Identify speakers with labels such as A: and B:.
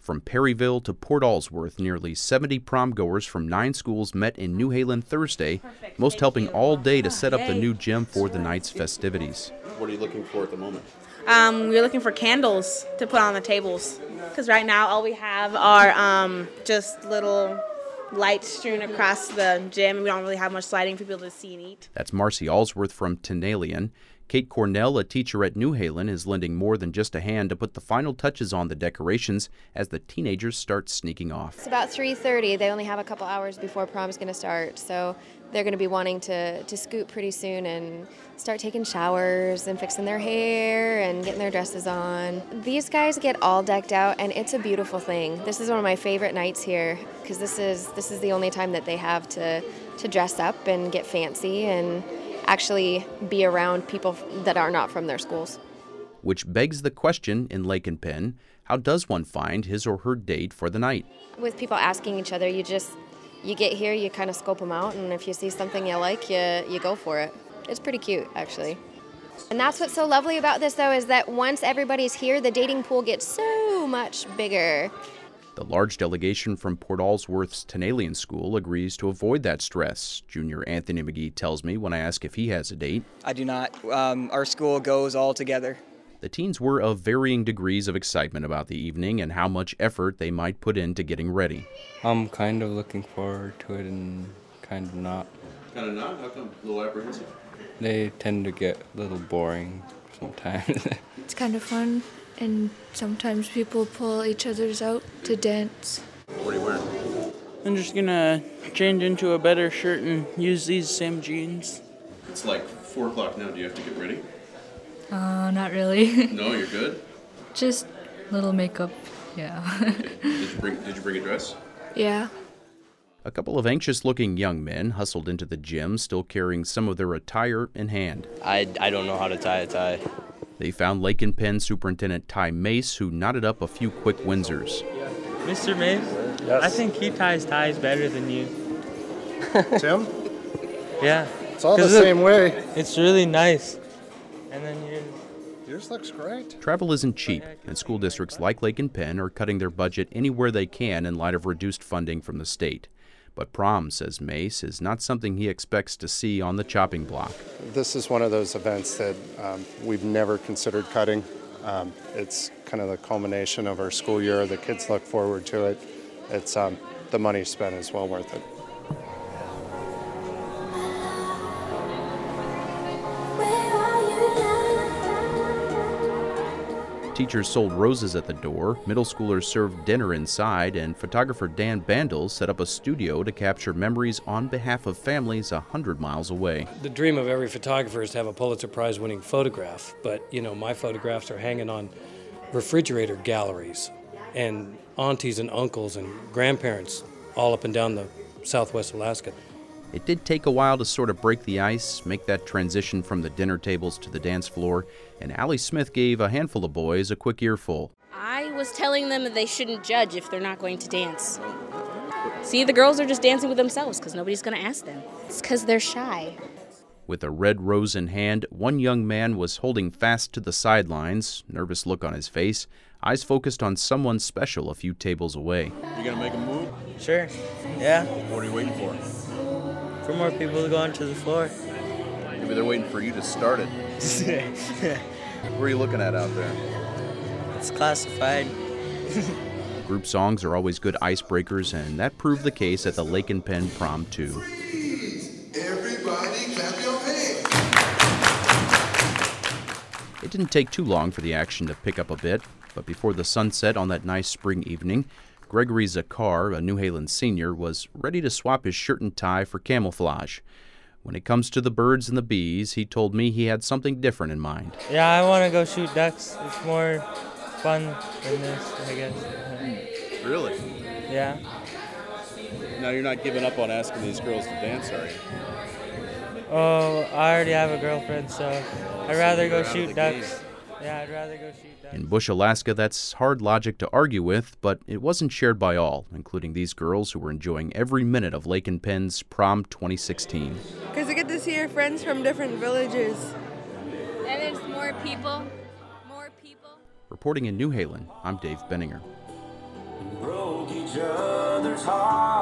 A: From Perryville to Port Allsworth, nearly 70 prom goers from 9 schools met in New Haven Thursday, most helping all day to set up the new gym for the night's festivities. What are you looking for at the moment?
B: We're looking for candles to put on the tables, because right now all we have are just little lights strewn across the gym, and we don't really have much lighting for people to see and eat.
A: That's Marcy Allsworth from Tenalian. Kate Cornell, a teacher at New Haven, is lending more than just a hand to put the final touches on the decorations as the teenagers start sneaking off.
C: It's about 3:30. They only have a couple hours before prom's going to start, so they're going to be wanting to scoot pretty soon and start taking showers and fixing their hair and getting their dresses on. These guys get all decked out, and it's a beautiful thing. This is one of my favorite nights here, because this is the only time that they have to dress up and get fancy and actually be around people that are not from their schools.
A: Which begs the question in Lake and Penn, how does one find his or her date for the night?
C: With people asking each other, you get here, you kind of scope them out, and if you see something you like, you go for it. It's pretty cute, actually. And that's what's so lovely about this, though, is that once everybody's here, the dating pool gets so much bigger.
A: The large delegation from Port Allsworth's Tenalian School agrees to avoid that stress. Junior Anthony McGee tells me when I ask if he has a date.
D: I do not. Our school goes all together.
A: The teens were of varying degrees of excitement about the evening and how much effort they might put into getting ready.
E: I'm kind of looking forward to it and kind of not.
A: Kind of not? How come? A little apprehensive?
E: They tend to get a little boring sometimes.
F: It's kind of fun, and sometimes people pull each other's out to dance.
A: What are you wearing?
G: I'm just gonna change into a better shirt and use these same jeans.
A: It's like 4 o'clock now. Do you have to get ready?
F: Not really.
A: No, you're good?
F: Just little makeup, yeah.
A: Okay. Did you bring a dress?
F: Yeah.
A: A couple of anxious-looking young men hustled into the gym, still carrying some of their attire in hand.
H: I don't know how to tie a tie.
A: They found Lake and Penn Superintendent Ty Mace, who knotted up a few quick Windsors.
G: Mr. Mace,
I: yes.
G: I think he ties ties better than you.
I: Tim?
G: Yeah.
I: It's all the same way.
G: It's really nice. And then
I: yours looks great.
A: Travel isn't cheap, and school districts like Lake and Penn are cutting their budget anywhere they can in light of reduced funding from the state. But prom, says Mace, is not something he expects to see on the chopping block.
I: This is one of those events that we've never considered cutting. It's kind of the culmination of our school year. The kids look forward to it. It's the money spent is well worth it.
A: Teachers sold roses at the door, middle schoolers served dinner inside, and photographer Dan Bandel set up a studio to capture memories on behalf of families 100 miles away.
J: The dream of every photographer is to have a Pulitzer Prize-winning photograph, but, my photographs are hanging on refrigerator galleries, and aunties and uncles and grandparents all up and down the southwest Alaska.
A: It did take a while to sort of break the ice, make that transition from the dinner tables to the dance floor, and Allie Smith gave a handful of boys a quick earful.
K: I was telling them that they shouldn't judge if they're not going to dance. See, the girls are just dancing with themselves because nobody's going to ask them. It's because they're shy.
A: With a red rose in hand, one young man was holding fast to the sidelines, nervous look on his face, eyes focused on someone special a few tables away.
L: You gonna make a move?
G: Sure. Yeah.
L: What are you waiting for?
G: For more people to go onto the floor.
L: Maybe they're waiting for you to start it. What are you looking at out there?
G: It's classified.
A: Group songs are always good icebreakers, and that proved the case at the Lake and Penn Prom 2.
M: Everybody clap your hands.
A: It didn't take too long for the action to pick up a bit, but before the sunset on that nice spring evening, Gregory Zakar, a New Haven senior, was ready to swap his shirt and tie for camouflage. When it comes to the birds and the bees, he told me he had something different in mind.
G: Yeah, I want to go shoot ducks. It's more fun than this, I guess.
L: Really?
G: Yeah.
L: Now you're not giving up on asking these girls to dance, are you?
G: Oh, I already have a girlfriend, so I'd rather go shoot ducks. Yeah, I'd rather go shoot ducks.
A: In Bush, Alaska, that's hard logic to argue with, but it wasn't shared by all, including these girls who were enjoying every minute of Lake and Penn's Prom 2016.
N: Because you get to see your friends from different villages.
K: And there's more people.
A: Reporting in New Haven, I'm Dave Benninger.
M: each other's hearts.